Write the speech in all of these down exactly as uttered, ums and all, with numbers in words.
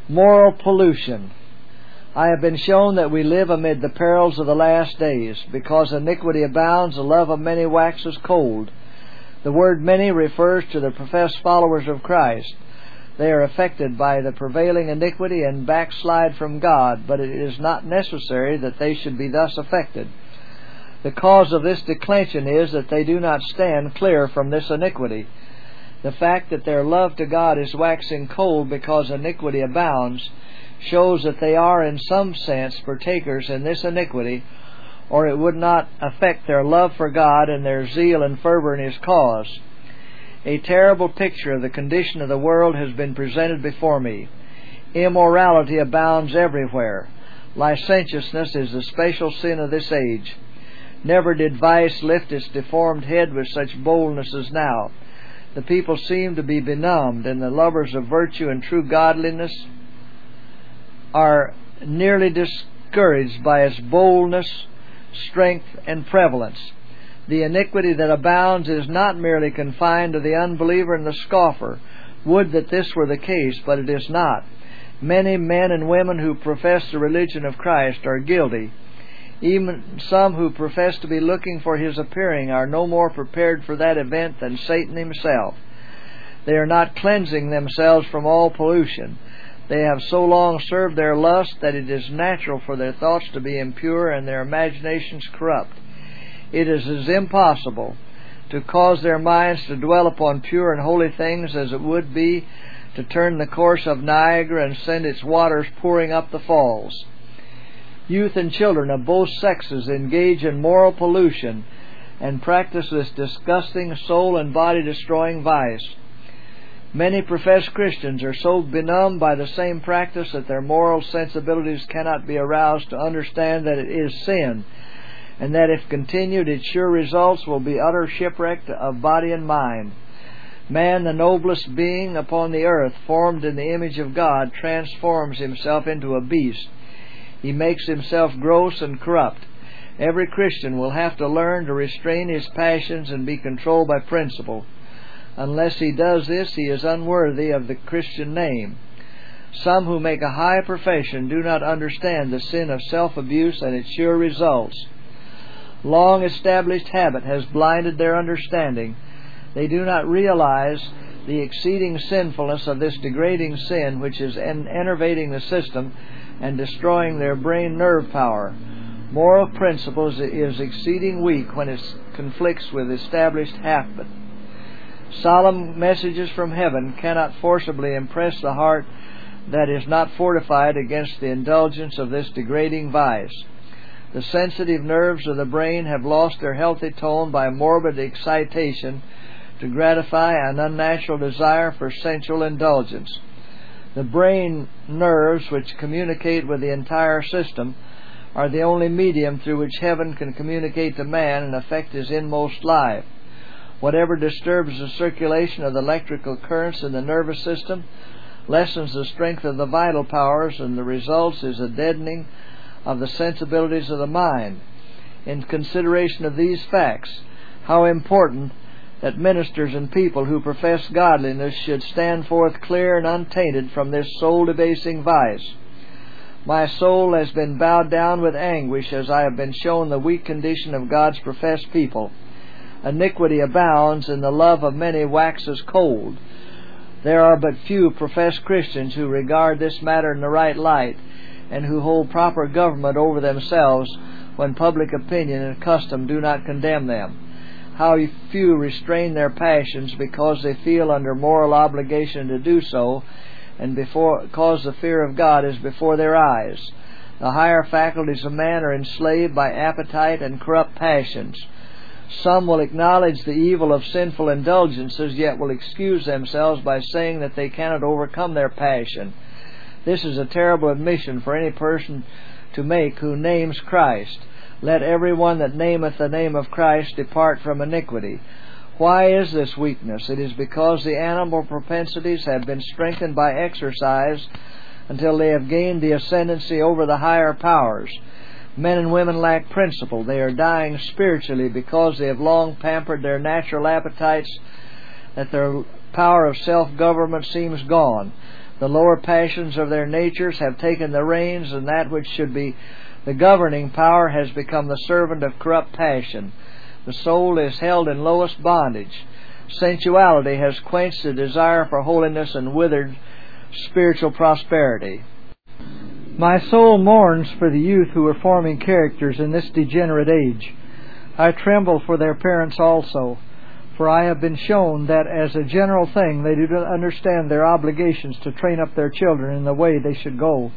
Moral pollution. I have been shown that we live amid the perils of the last days. Because iniquity abounds, the love of many waxes cold. The word many refers to the professed followers of Christ. They are affected by the prevailing iniquity and backslide from God, but it is not necessary that they should be thus affected. The cause of this declension is that they do not stand clear from this iniquity. The fact that their love to God is waxing cold because iniquity abounds shows that they are in some sense partakers in this iniquity, or it would not affect their love for God and their zeal and fervor in His cause. A terrible picture of the condition of the world has been presented before me. Immorality abounds everywhere. Licentiousness is the special sin of this age. Never did vice lift its deformed head with such boldness as now. The people seem to be benumbed, and the lovers of virtue and true godliness are nearly discouraged by its boldness, strength, and prevalence. The iniquity that abounds is not merely confined to the unbeliever and the scoffer. Would that this were the case, but it is not. Many men and women who profess the religion of Christ are guilty. Even some who profess to be looking for His appearing are no more prepared for that event than Satan himself. They are not cleansing themselves from all pollution. They have so long served their lust that it is natural for their thoughts to be impure and their imaginations corrupt. It is as impossible to cause their minds to dwell upon pure and holy things as it would be to turn the course of Niagara and send its waters pouring up the falls. Youth and children of both sexes engage in moral pollution and practice this disgusting soul and body destroying vice. Many professed Christians are so benumbed by the same practice that their moral sensibilities cannot be aroused to understand that it is sin, and that if continued its sure results will be utter shipwreck of body and mind. Man, the noblest being upon the earth, formed in the image of God, transforms himself into a beast. He makes himself gross and corrupt. Every Christian will have to learn to restrain his passions and be controlled by principle. Unless he does this, he is unworthy of the Christian name. Some who make a high profession do not understand the sin of self-abuse and its sure results. Long-established habit has blinded their understanding. They do not realize the exceeding sinfulness of this degrading sin, which is enervating the system and destroying their brain nerve power. Moral principles is exceeding weak when it conflicts with established habit. Solemn messages from heaven cannot forcibly impress the heart that is not fortified against the indulgence of this degrading vice. The sensitive nerves of the brain have lost their healthy tone by morbid excitation to gratify an unnatural desire for sensual indulgence. The brain nerves, which communicate with the entire system, are the only medium through which heaven can communicate to man and affect his inmost life. Whatever disturbs the circulation of the electrical currents in the nervous system lessens the strength of the vital powers, and the result is a deadening of the sensibilities of the mind. In consideration of these facts, how important that ministers and people who profess godliness should stand forth clear and untainted from this soul-debasing vice. My soul has been bowed down with anguish as I have been shown the weak condition of God's professed people. Iniquity abounds, and the love of many waxes cold. There are but few professed Christians who regard this matter in the right light, and who hold proper government over themselves when public opinion and custom do not condemn them. How few restrain their passions because they feel under moral obligation to do so, and before, because the fear of God is before their eyes. The higher faculties of man are enslaved by appetite and corrupt passions. Some will acknowledge the evil of sinful indulgences, yet will excuse themselves by saying that they cannot overcome their passion. This is a terrible admission for any person to make who names Christ. Let every one that nameth the name of Christ depart from iniquity. Why is this weakness? It is because the animal propensities have been strengthened by exercise until they have gained the ascendancy over the higher powers. Men and women lack principle. They are dying spiritually because they have long pampered their natural appetites, that their power of self-government seems gone. The lower passions of their natures have taken the reins, and that which should be the governing power has become the servant of corrupt passion. The soul is held in lowest bondage. Sensuality has quenched the desire for holiness and withered spiritual prosperity. My soul mourns for the youth who are forming characters in this degenerate age. I tremble for their parents also, for I have been shown that as a general thing they do not understand their obligations to train up their children in the way they should go.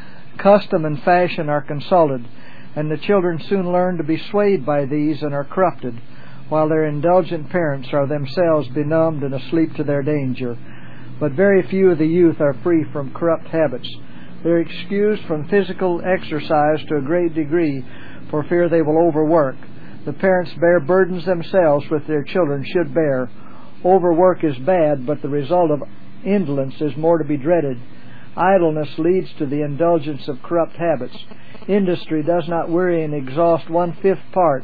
Custom and fashion are consulted, and the children soon learn to be swayed by these and are corrupted, while their indulgent parents are themselves benumbed and asleep to their danger. But very few of the youth are free from corrupt habits. They are excused from physical exercise to a great degree for fear they will overwork. The parents bear burdens themselves which their children should bear. Overwork is bad, but the result of indolence is more to be dreaded. Idleness leads to the indulgence of corrupt habits. Industry does not weary and exhaust one-fifth part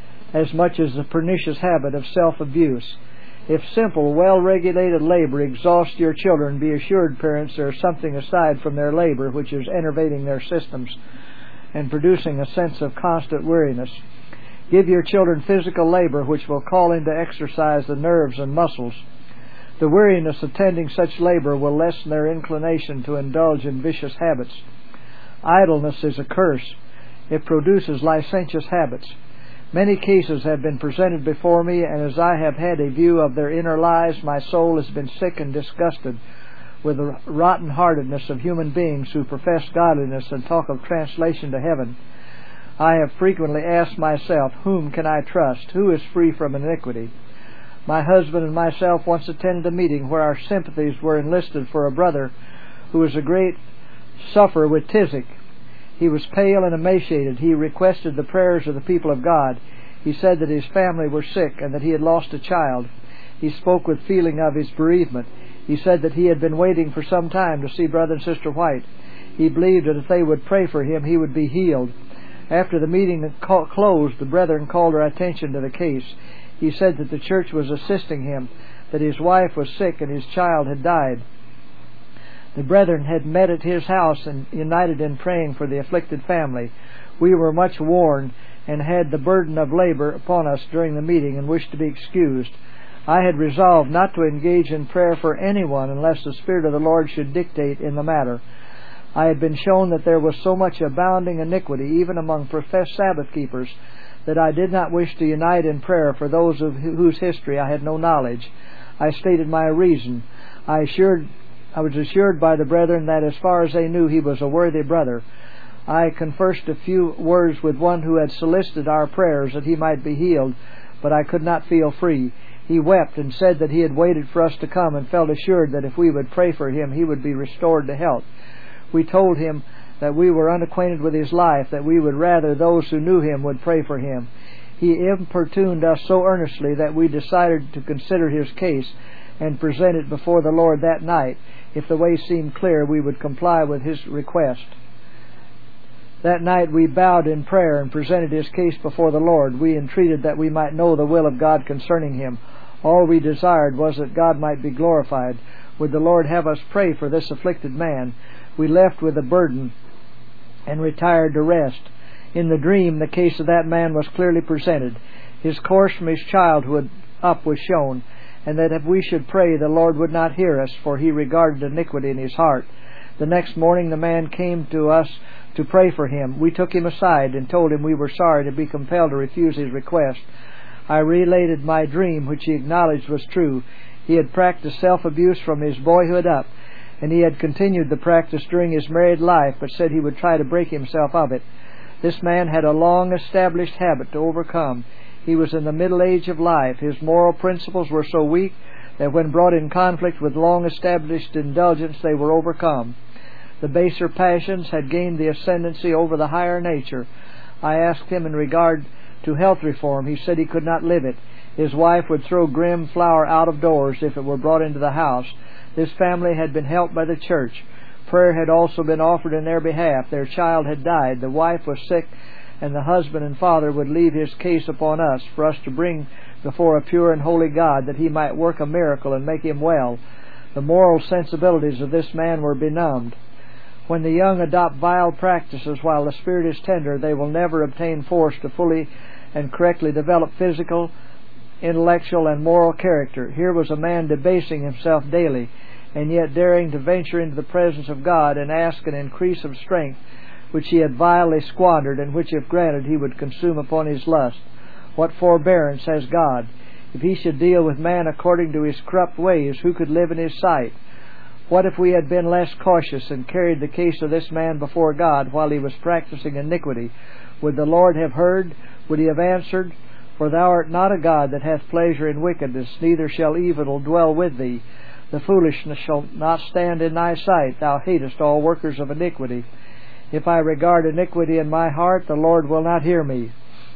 as much as the pernicious habit of self-abuse. If simple, well-regulated labor exhausts your children, be assured, parents, there is something aside from their labor which is enervating their systems and producing a sense of constant weariness. Give your children physical labor which will call into exercise the nerves and muscles. The weariness attending such labor will lessen their inclination to indulge in vicious habits. Idleness is a curse. It produces licentious habits. Many cases have been presented before me, and as I have had a view of their inner lives, my soul has been sick and disgusted with the rotten-heartedness of human beings who profess godliness and talk of translation to heaven. I have frequently asked myself, whom can I trust? Who is free from iniquity? My husband and myself once attended a meeting where our sympathies were enlisted for a brother who was a great sufferer with phthisis. He was pale and emaciated. He requested the prayers of the people of God. He said that his family were sick and that he had lost a child. He spoke with feeling of his bereavement. He said that he had been waiting for some time to see Brother and Sister White. He believed that if they would pray for him, he would be healed. After the meeting had closed, the brethren called our attention to the case. He said that the church was assisting him, that his wife was sick and his child had died. The brethren had met at his house and united in praying for the afflicted family. We were much worn and had the burden of labor upon us during the meeting and wished to be excused. I had resolved not to engage in prayer for anyone unless the Spirit of the Lord should dictate in the matter. I had been shown that there was so much abounding iniquity, even among professed Sabbath keepers, that I did not wish to unite in prayer for those of whose history I had no knowledge. I stated my reason. I assured, I was assured by the brethren that as far as they knew he was a worthy brother. I conversed a few words with one who had solicited our prayers that he might be healed, but I could not feel free. He wept and said that he had waited for us to come and felt assured that if we would pray for him, he would be restored to health. We told him that we were unacquainted with his life, that we would rather those who knew him would pray for him. He importuned us so earnestly that we decided to consider his case and present it before the Lord that night. If the way seemed clear, we would comply with his request. That night we bowed in prayer and presented his case before the Lord. We entreated that we might know the will of God concerning him. All we desired was that God might be glorified. Would the Lord have us pray for this afflicted man? We left with a burden and retired to rest. In the dream, the case of that man was clearly presented. His course from his childhood up was shown, and that if we should pray, the Lord would not hear us, for he regarded iniquity in his heart. The next morning the man came to us to pray for him. We took him aside and told him we were sorry to be compelled to refuse his request. I related my dream, which he acknowledged was true. He had practiced self-abuse from his boyhood up, and he had continued the practice during his married life, but said he would try to break himself of it. This man had a long-established habit to overcome. He was in the middle age of life. His moral principles were so weak that when brought in conflict with long-established indulgence, they were overcome. The baser passions had gained the ascendancy over the higher nature. I asked him in regard to health reform. He said he could not live it. His wife would throw Grimm flour out of doors if it were brought into the house. This family had been helped by the church. Prayer had also been offered in their behalf. Their child had died. The wife was sick, and the husband and father would leave his case upon us, for us to bring before a pure and holy God, that he might work a miracle and make him well. The moral sensibilities of this man were benumbed. When the young adopt vile practices while the spirit is tender, they will never obtain force to fully and correctly develop physical, intellectual, and moral character. Here was a man debasing himself daily, and yet daring to venture into the presence of God and ask an increase of strength, which he had vilely squandered, and which, if granted, he would consume upon his lust. What forbearance has God? If he should deal with man according to his corrupt ways, who could live in his sight? What if we had been less cautious and carried the case of this man before God while he was practicing iniquity? Would the Lord have heard? Would he have answered? For thou art not a God that hath pleasure in wickedness, neither shall evil dwell with thee. The foolishness shall not stand in thy sight. Thou hatest all workers of iniquity. If I regard iniquity in my heart, the Lord will not hear me.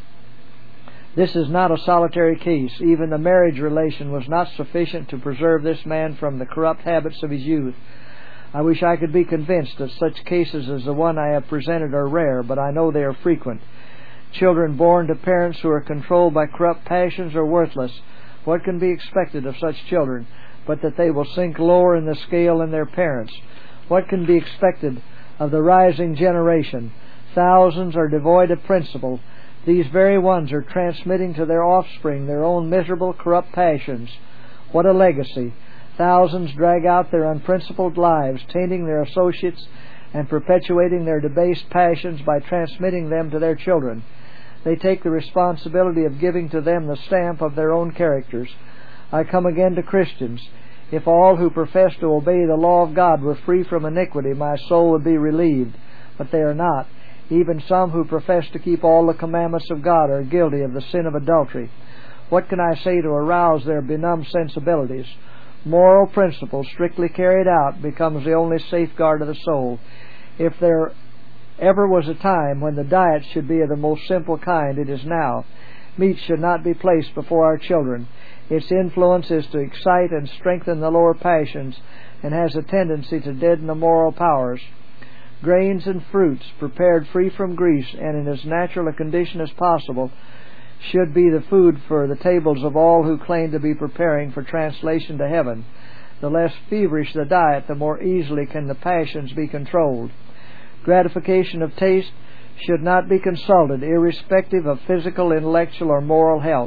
This is not a solitary case. Even the marriage relation was not sufficient to preserve this man from the corrupt habits of his youth. I wish I could be convinced that such cases as the one I have presented are rare, but I know they are frequent. Children born to parents who are controlled by corrupt passions are worthless. What can be expected of such children but that they will sink lower in the scale than their parents? What can be expected of the rising generation? Thousands are devoid of principle. These very ones are transmitting to their offspring their own miserable, corrupt passions. What a legacy! Thousands drag out their unprincipled lives, tainting their associates and perpetuating their debased passions by transmitting them to their children. They take the responsibility of giving to them the stamp of their own characters. I come again to Christians. If all who profess to obey the law of God were free from iniquity, my soul would be relieved. But they are not. Even some who profess to keep all the commandments of God are guilty of the sin of adultery. What can I say to arouse their benumbed sensibilities? Moral principle, strictly carried out, becomes the only safeguard of the soul. If there ever was a time when the diet should be of the most simple kind, it is now. Meat should not be placed before our children. Its influence is to excite and strengthen the lower passions, and has a tendency to deaden the moral powers. Grains and fruits, prepared free from grease and in as natural a condition as possible, should be the food for the tables of all who claim to be preparing for translation to heaven. The less feverish the diet, the more easily can the passions be controlled. Gratification of taste should not be consulted, irrespective of physical, intellectual, or moral health.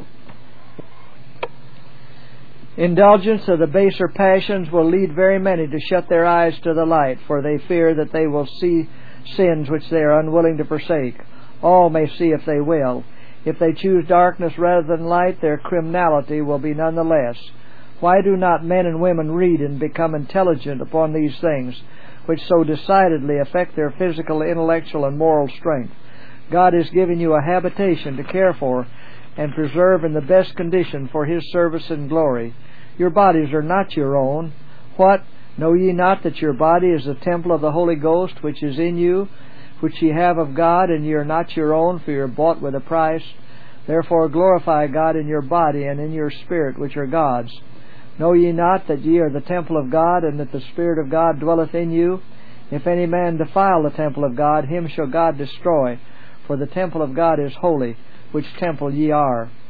Indulgence of the baser passions will lead very many to shut their eyes to the light, for they fear that they will see sins which they are unwilling to forsake. All may see if they will. If they choose darkness rather than light, their criminality will be none the less. Why do not men and women read and become intelligent upon these things, which so decidedly affect their physical, intellectual, and moral strength? God has given you a habitation to care for and preserve in the best condition for His service and glory. Your bodies are not your own. What? Know ye not that your body is the temple of the Holy Ghost, which is in you, which ye have of God, and ye are not your own, for ye are bought with a price? Therefore glorify God in your body and in your spirit, which are God's. Know ye not that ye are the temple of God, and that the Spirit of God dwelleth in you? If any man defile the temple of God, him shall God destroy. For the temple of God is holy, which temple ye are.